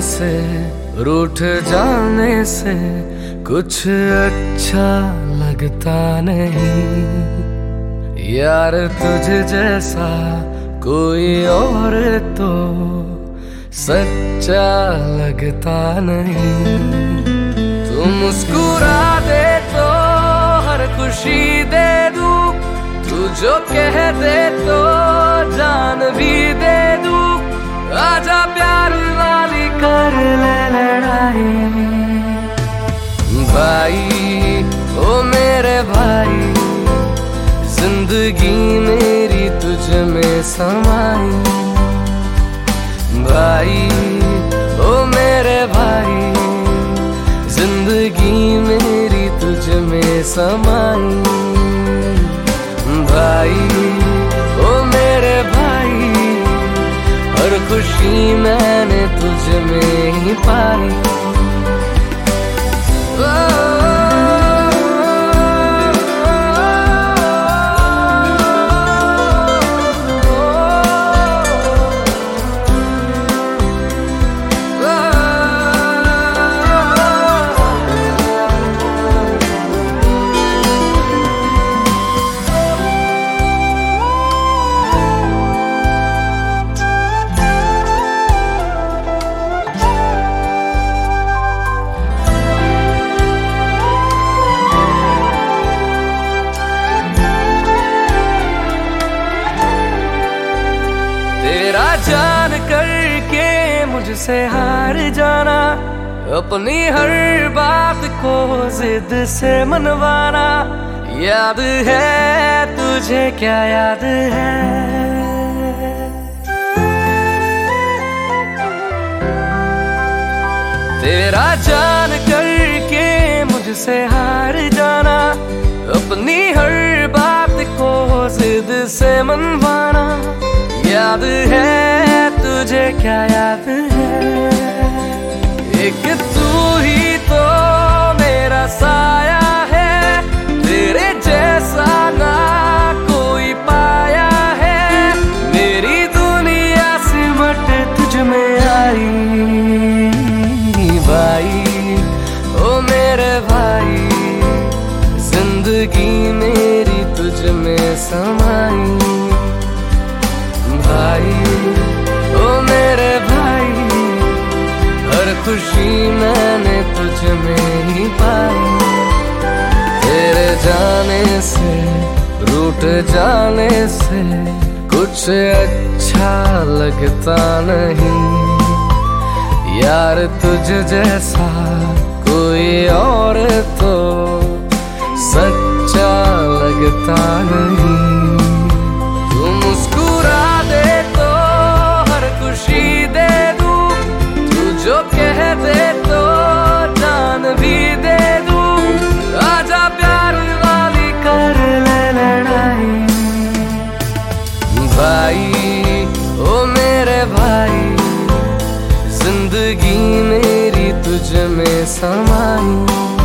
से रूठ जाने से कुछ अच्छा लगता नहीं। यार तुझ जैसा कोई और तो सच्चा लगता नहीं। तू मुस्कुरा दे तो हर खुशी दे दूं, तू जो कह दे तो जान भी दे दूं। आजा प्यार वाली कर ले लड़ाई। भाई ओ मेरे भाई, जिंदगी मेरी तुझ में समाई। भाई ओ मेरे भाई, जिंदगी मेरी तुझ में समाई। भाई ओ मेरे भाई, हर खुशी मैंने तुझ में ही पाई। तेरा जान करके मुझसे हार जाना, अपनी हर बात को जिद से मनवाना। याद है तुझे क्या याद है? तेरा जान करके मुझसे हार जाना, अपनी हर बात को जिद से मनवाना। याद है तुझे क्या याद है? एक तू ही तो मेरा साया है, तेरे जैसा ना कोई पाया है। मेरी दुनिया सिमट तुझ में आई। भाई ओ मेरे भाई, जिंदगी मेरी तुझ में समाई। भाई ओ मेरे भाई, हर खुशी मैंने तुझ में ही पाई। तेरे जाने से रूठ जाने से कुछ अच्छा लगता नहीं। यार तुझ जैसा कोई और तो सच्चा लगता नहीं। तू मुस्कुरा दे तो हर खुशी दे दूं, तू जो कह दे तो जान भी दे दूं। आजा प्यार वाली कर ले लड़ाई। भाई ओ मेरे भाई, जिंदगी मेरी तुझ में समाई।